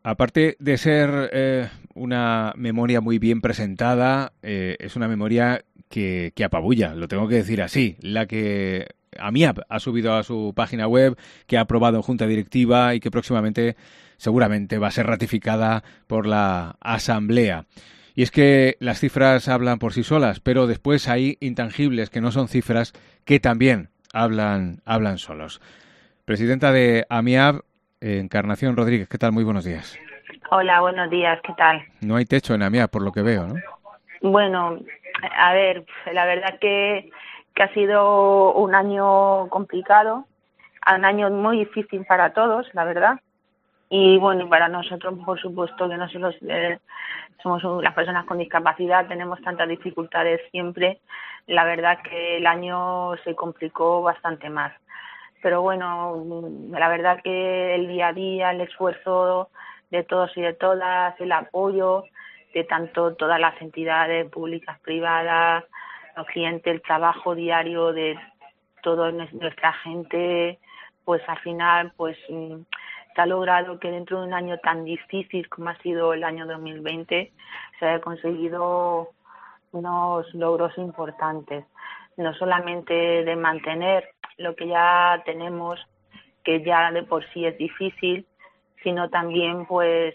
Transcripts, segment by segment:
aparte de ser una memoria muy bien presentada, es una memoria que apabulla, lo tengo que decir así. La que AMIAP ha subido a su página web, que ha aprobado en junta directiva y que próximamente seguramente va a ser ratificada por la Asamblea. Y es que las cifras hablan por sí solas, pero después hay intangibles que no son cifras que también hablan solos. Presidenta de AMIAP, Encarnación Rodríguez, ¿qué tal? Muy buenos días. Hola, buenos días, ¿qué tal? No hay techo en AMIAP, por lo que veo, ¿no? Bueno, a ver, la verdad que ha sido un año complicado, un año muy difícil para todos, la verdad. Y bueno, y para nosotros, por supuesto, que nosotros somos las personas con discapacidad, tenemos tantas dificultades siempre. La verdad que el año se complicó bastante más. Pero bueno, la verdad que el día a día, el esfuerzo de todos y de todas, el apoyo de tanto todas las entidades públicas, privadas, los clientes, el trabajo diario de toda nuestra gente, pues al final pues se ha logrado que dentro de un año tan difícil como ha sido el año 2020 se haya conseguido unos logros importantes, no solamente de mantener lo que ya tenemos, que ya de por sí es difícil, sino también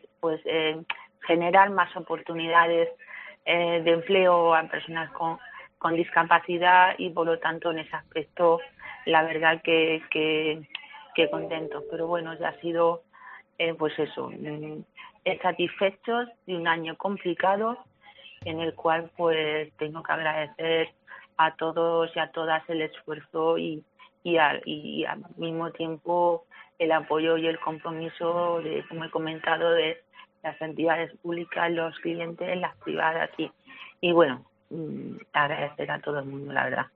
generar más oportunidades de empleo a personas con discapacidad y por lo tanto en ese aspecto la verdad que contentos. Pero bueno, ya ha sido pues eso, satisfechos de un año complicado en el cual pues tengo que agradecer a todos y a todas el esfuerzo y al mismo tiempo el apoyo y el compromiso de, como he comentado, de las entidades públicas, los clientes, las privadas y bueno, agradecer a todo el mundo, la verdad.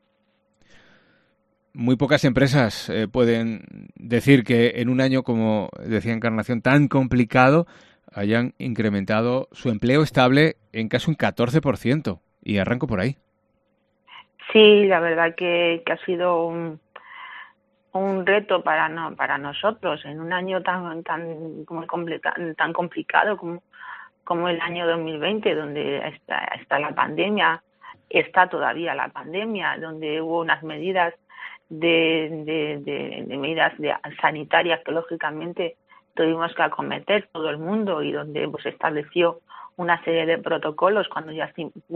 Muy pocas empresas pueden decir que en un año, como decía Encarnación, tan complicado, hayan incrementado su empleo estable en casi un 14%. Y arranco por ahí. Sí, la verdad que ha sido un reto para nosotros en un año tan complicado como el año 2020, donde está la pandemia, está todavía la pandemia, donde hubo unas medidas de medidas sanitarias que lógicamente tuvimos que acometer todo el mundo y donde pues estableció una serie de protocolos cuando ya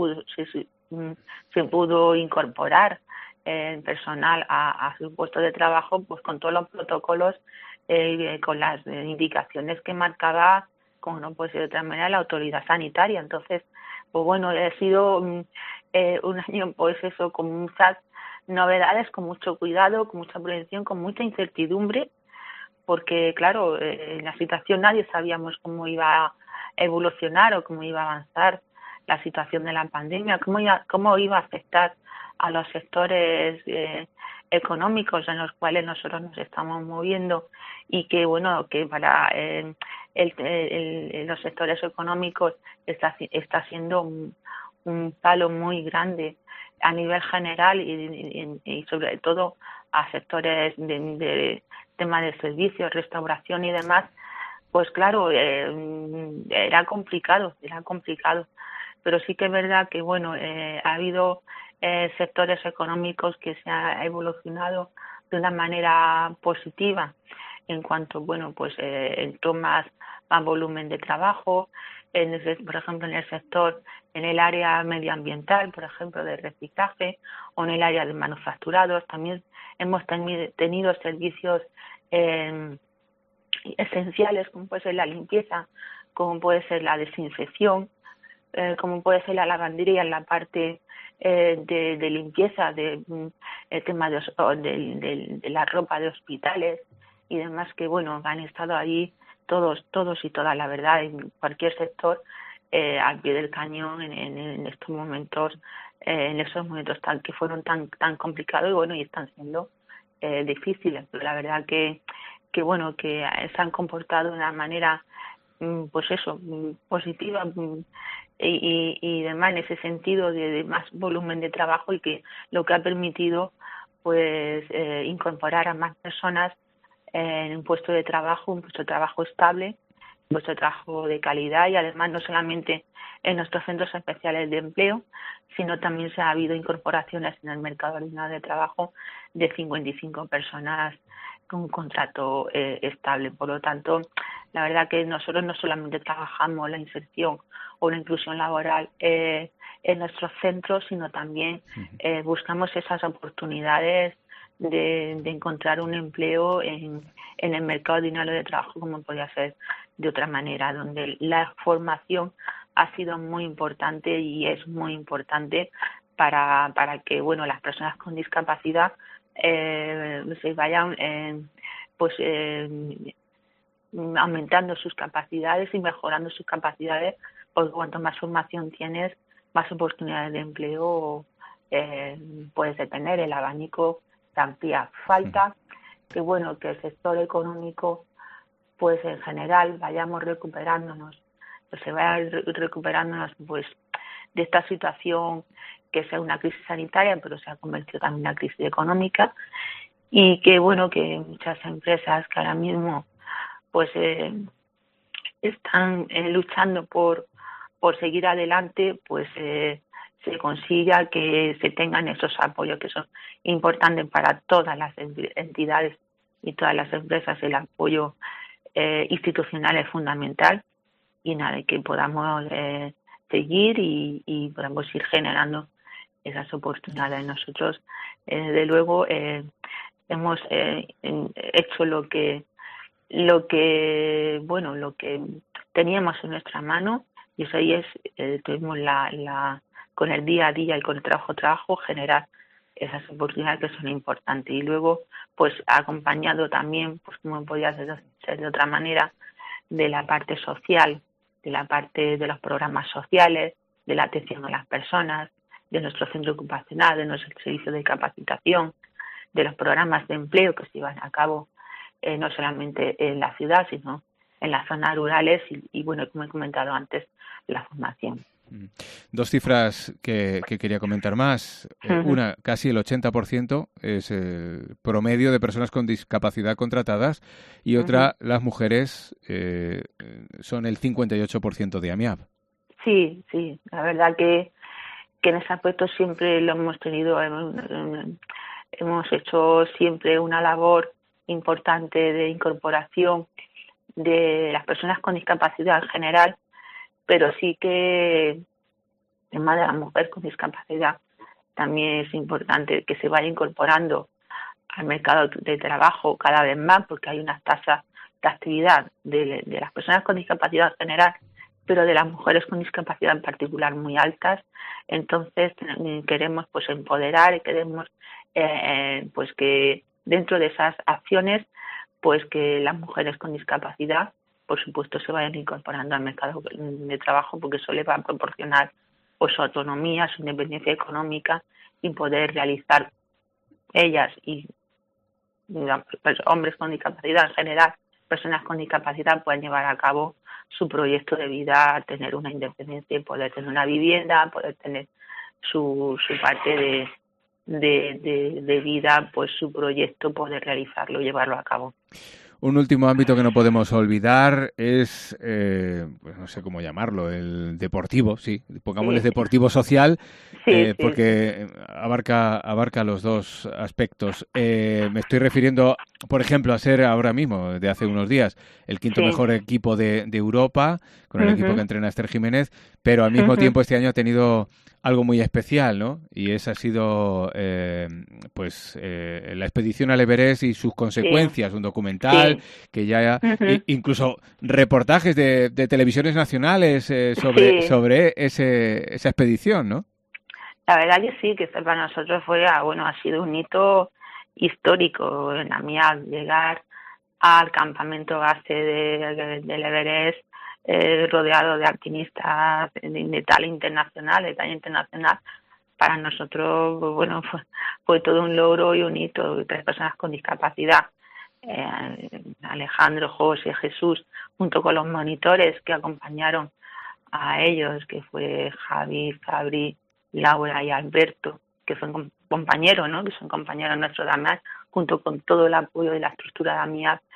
se pudo incorporar personal a su puesto de trabajo, pues con todos los protocolos, con las indicaciones que marcaba, como no puede ser de otra manera, la autoridad sanitaria. Entonces, pues bueno, ha sido un año, pues eso, con muchas novedades, con mucho cuidado, con mucha prevención, con mucha incertidumbre, porque claro, en la situación nadie sabíamos cómo iba a evolucionar o cómo iba a avanzar la situación de la pandemia, cómo iba a afectar a los sectores económicos en los cuales nosotros nos estamos moviendo y que bueno, que para los sectores económicos está siendo un palo muy grande a nivel general y sobre todo a sectores de tema de servicios, restauración y demás, pues claro, era complicado, pero sí que es verdad que bueno, ha habido sectores económicos que se ha evolucionado de una manera positiva en cuanto, bueno, pues entró más volumen de trabajo, por ejemplo, en el sector, en el área medioambiental, por ejemplo, de reciclaje, o en el área de manufacturados. También hemos tenido servicios esenciales, como puede ser la limpieza, como puede ser la desinfección, como puede ser la lavandería en la parte de limpieza, el tema de la ropa de hospitales y demás, que bueno, han estado ahí todos y todas, la verdad, en cualquier sector, al pie del cañón en estos momentos, en esos momentos que fueron tan complicados y bueno, y están siendo difíciles, pero la verdad que bueno, que se han comportado de una manera pues eso, positiva y demás en ese sentido de más volumen de trabajo y que lo que ha permitido pues incorporar a más personas en un puesto de trabajo estable vuestro trabajo de calidad y además no solamente en nuestros centros especiales de empleo, sino también se ha habido incorporaciones en el mercado ordinario de trabajo de 55 personas con un contrato estable. Por lo tanto, la verdad que nosotros no solamente trabajamos la inserción o la inclusión laboral en nuestros centros, sino también buscamos esas oportunidades de encontrar un empleo en el mercado ordinario de trabajo, como podía ser de otra manera, donde la formación ha sido muy importante y es muy importante para que las personas con discapacidad se vayan aumentando sus capacidades y mejorando sus capacidades, porque cuanto más formación tienes, más oportunidades de empleo puedes tener. El abanico se amplía. Falta que el sector económico, pues en general, vayamos recuperándonos, se vaya recuperándonos de esta situación que sea una crisis sanitaria, pero se ha convertido también en una crisis económica, y que que muchas empresas que ahora mismo están luchando por seguir adelante, se consiga que se tengan esos apoyos que son importantes para todas las entidades y todas las empresas. El apoyo institucional es fundamental, y nada, que podamos seguir y podamos ir generando esas oportunidades. Nosotros, desde luego, hemos hecho lo que teníamos en nuestra mano, y eso ahí es, tuvimos con el día a día y con el trabajo, generar esas oportunidades que son importantes. Y luego, acompañado también, como podía ser de otra manera, de la parte social, de la parte de los programas sociales, de la atención a las personas, de nuestro centro ocupacional, de nuestro servicio de capacitación, de los programas de empleo que se llevan a cabo no solamente en la ciudad, sino en las zonas rurales y como he comentado antes, la formación. Dos cifras que quería comentar más. Una, casi el 80% es el promedio de personas con discapacidad contratadas, y otra, las mujeres son el 58% de AMIAB. Sí, la verdad que en ese aspecto siempre lo hemos tenido, hemos hecho siempre una labor importante de incorporación de las personas con discapacidad en general, pero sí que el tema de la mujer con discapacidad también es importante que se vaya incorporando al mercado de trabajo cada vez más, porque hay unas tasas de actividad de las personas con discapacidad en general, pero de las mujeres con discapacidad en particular muy altas. Entonces queremos empoderar y queremos que dentro de esas acciones que las mujeres con discapacidad, por supuesto, se vayan incorporando al mercado de trabajo, porque eso les va a proporcionar su autonomía, su independencia económica, y poder realizar ellas y hombres con discapacidad en general, personas con discapacidad, pueden llevar a cabo su proyecto de vida, tener una independencia y poder tener una vivienda, poder tener su parte de vida, su proyecto, poder realizarlo, llevarlo a cabo. Un último ámbito que no podemos olvidar es, no sé cómo llamarlo, el deportivo, sí, pongámosle deportivo social, porque abarca los dos aspectos. Me estoy refiriendo, por ejemplo, a ser ahora mismo, de hace unos días, el quinto mejor equipo de Europa, con el equipo que entrena Esther Jiménez, pero al mismo tiempo este año ha tenido algo muy especial, ¿no? Y esa ha sido la expedición al Everest y sus consecuencias, un documental que ya incluso reportajes de televisiones nacionales sobre esa expedición, ¿no? La verdad que sí, que para nosotros ha sido un hito histórico en la mía, llegar al campamento base del Everest, rodeado de alpinistas de talla internacional. Para nosotros fue todo un logro y un hito. 3 personas con discapacidad, Alejandro, José, Jesús, junto con los monitores que acompañaron a ellos, que fue Javi, Fabri, Laura y Alberto, que son compañeros, ¿no? Que son compañeros nuestros de AMIAB, junto con todo el apoyo de la estructura de AMIAB,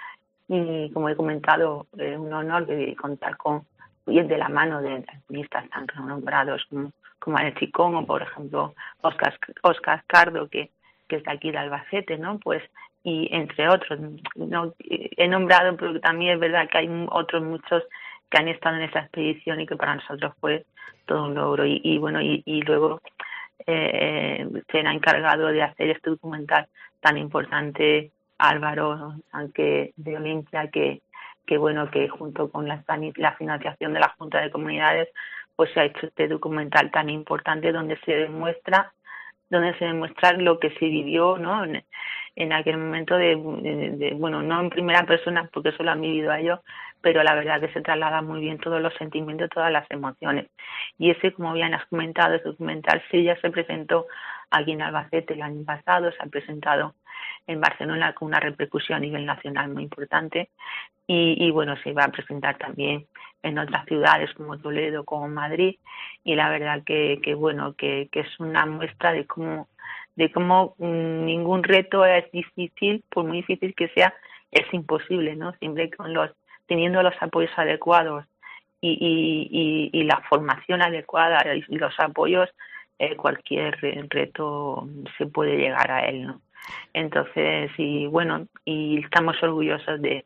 y como he comentado, un honor de contar con y es de la mano de artistas tan renombrados como Alex Chicón o, por ejemplo, Óscar Cardo, que es de aquí de Albacete, ¿no? Pues, y entre otros, no he nombrado, pero también es verdad que hay otros muchos que han estado en esa expedición y que para nosotros fue todo un logro. Y bueno, y luego se ha encargado de hacer este documental tan importante Álvaro Sánchez de Olimpia, que bueno, que junto con la financiación de la Junta de Comunidades pues se ha hecho este documental tan importante donde se demuestra lo que se vivió, ¿no? En aquel momento bueno, no en primera persona porque eso lo han vivido ellos, pero la verdad que se traslada muy bien todos los sentimientos, todas las emociones. Y ese, como bien has comentado, ese documental sí ya se presentó aquí en Albacete el año pasado, se ha presentado en Barcelona con una repercusión a nivel nacional muy importante y bueno, se va a presentar también en otras ciudades como Toledo, como Madrid, y la verdad que bueno, que es una muestra de cómo ningún reto es difícil, por muy difícil que sea, es imposible, ¿no? Siempre teniendo los apoyos adecuados y la formación adecuada y los apoyos, cualquier reto se puede llegar a él, ¿no? Entonces, y bueno, y estamos orgullosos de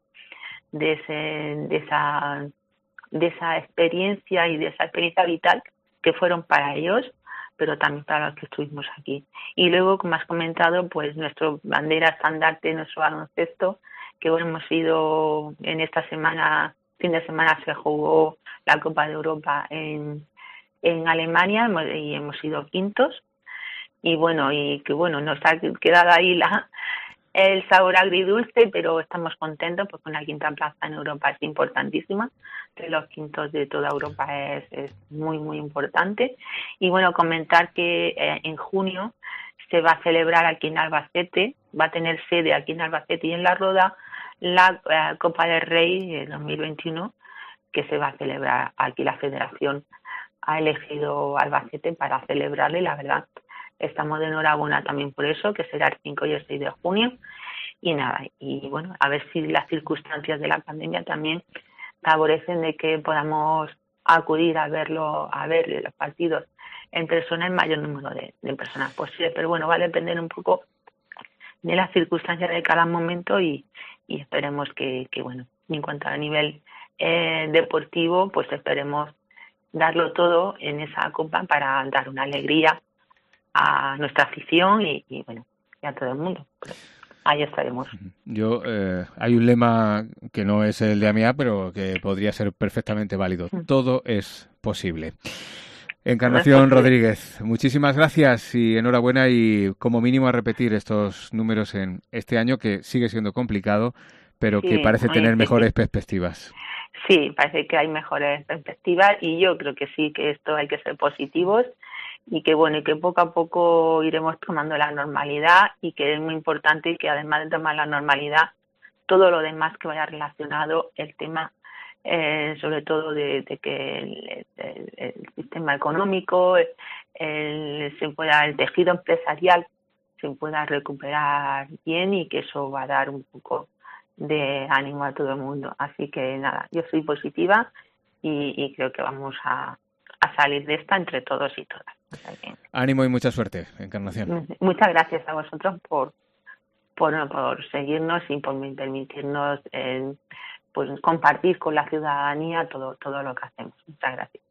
esa experiencia y de esa experiencia vital que fueron para ellos, pero también para los que estuvimos aquí. Y luego, como has comentado, pues nuestra bandera estandarte, nuestro baloncesto, que bueno, hemos ido en esta semana, fin de semana se jugó la Copa de Europa en Alemania y hemos sido quintos. Y bueno, nos ha quedado ahí el sabor agridulce, pero estamos contentos porque una quinta plaza en Europa es importantísima. De los quintos de toda Europa es muy, muy importante. Y bueno, comentar que en junio se va a celebrar aquí en Albacete, va a tener sede aquí en Albacete y en La Roda, la Copa del Rey 2021, que se va a celebrar aquí. La Federación ha elegido Albacete para celebrarle, la verdad. Estamos de enhorabuena también por eso, que será el 5 y el 6 de junio. Y nada, y bueno, a ver si las circunstancias de la pandemia también favorecen de que podamos acudir a ver los partidos en persona, el mayor número de personas posible. Pero bueno, va a depender un poco de las circunstancias de cada momento y esperemos que bueno, en cuanto a nivel deportivo, pues esperemos darlo todo en esa copa para dar una alegría a nuestra afición y bueno, y a todo el mundo. Pero ahí estaremos. Hay un lema que no es el de AMIA, pero que podría ser perfectamente válido. Todo es posible. Encarnación Rodríguez, muchísimas gracias y enhorabuena y como mínimo a repetir estos números en este año que sigue siendo complicado, pero que parece tener mejores perspectivas. Sí, parece que hay mejores perspectivas y yo creo que sí, que esto hay que ser positivos y que bueno, y que poco a poco iremos tomando la normalidad y que es muy importante que además de tomar la normalidad, todo lo demás que vaya relacionado, el tema sobre todo de que el sistema económico, el tejido empresarial se pueda recuperar bien y que eso va a dar un poco de ánimo a todo el mundo. Así que nada, yo soy positiva y creo que vamos a salir de esta entre todos y todas. Ánimo y mucha suerte, Encarnación. Muchas gracias a vosotros por seguirnos y por permitirnos pues compartir con la ciudadanía todo lo que hacemos. Muchas gracias.